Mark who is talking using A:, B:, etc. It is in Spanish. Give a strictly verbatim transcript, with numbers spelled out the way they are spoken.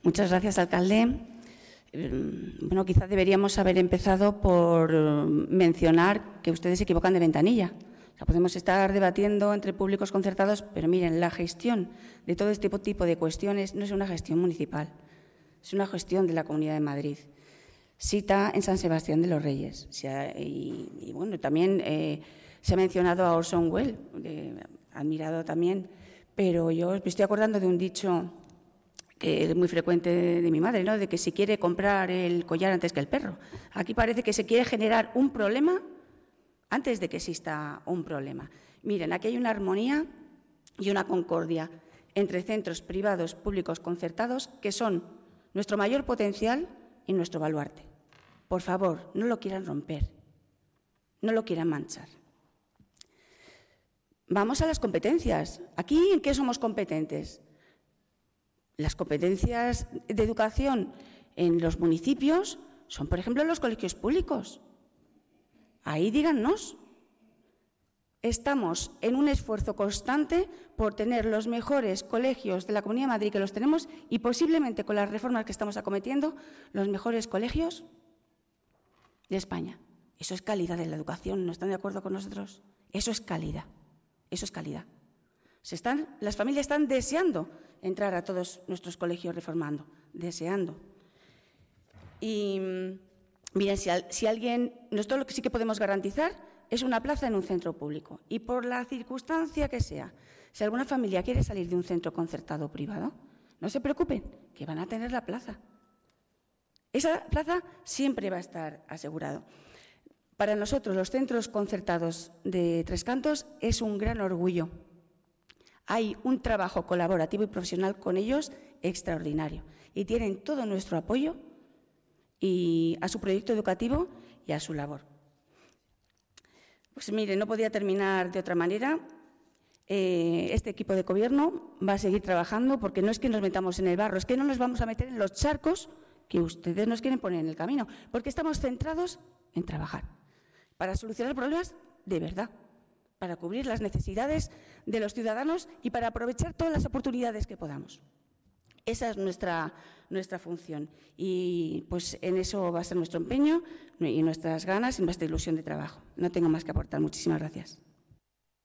A: Muchas gracias, alcalde. Bueno, quizás deberíamos haber empezado por mencionar que ustedes se equivocan de ventanilla. O sea, podemos estar debatiendo entre públicos concertados, pero miren, la gestión de todo este tipo de cuestiones no es una gestión municipal, es una gestión de la Comunidad de Madrid. Cita en San Sebastián de los Reyes. Y, y bueno, también eh, se ha mencionado a Orson Welles, eh, admirado también, pero yo me estoy acordando de un dicho que es muy frecuente de, de mi madre, ¿no? De que si quiere comprar el collar antes que el perro. Aquí parece que se quiere generar un problema antes de que exista un problema. Miren, aquí hay una armonía y una concordia entre centros privados, públicos, concertados, que son nuestro mayor potencial y nuestro baluarte. Por favor, no lo quieran romper, no lo quieran manchar. Vamos a las competencias. ¿Aquí en qué somos competentes? Las competencias de educación en los municipios son, por ejemplo, los colegios públicos. Ahí díganos. Estamos en un esfuerzo constante por tener los mejores colegios de la Comunidad de Madrid, que los tenemos, y posiblemente con las reformas que estamos acometiendo, los mejores colegios de España. Eso es calidad de la educación. ¿No están de acuerdo con nosotros? Eso es calidad. Eso es calidad. Se están, las familias están deseando entrar a todos nuestros colegios reformando, deseando. Y miren, si, si alguien, nosotros lo que sí que podemos garantizar es una plaza en un centro público. Y por la circunstancia que sea, si alguna familia quiere salir de un centro concertado o privado, no se preocupen, que van a tener la plaza. Esa plaza siempre va a estar asegurado. Para nosotros, los centros concertados de Tres Cantos es un gran orgullo. Hay un trabajo colaborativo y profesional con ellos extraordinario y tienen todo nuestro apoyo y a su proyecto educativo y a su labor. Pues mire, no podía terminar de otra manera. Eh, este equipo de gobierno va a seguir trabajando porque no es que nos metamos en el barro, es que no nos vamos a meter en los charcos que ustedes nos quieren poner en el camino, porque estamos centrados en trabajar para solucionar problemas de verdad, para cubrir las necesidades de los ciudadanos y para aprovechar todas las oportunidades que podamos. Esa es nuestra, nuestra función y pues en eso va a ser nuestro empeño y nuestras ganas y nuestra ilusión de trabajo. No tengo más que aportar. Muchísimas gracias.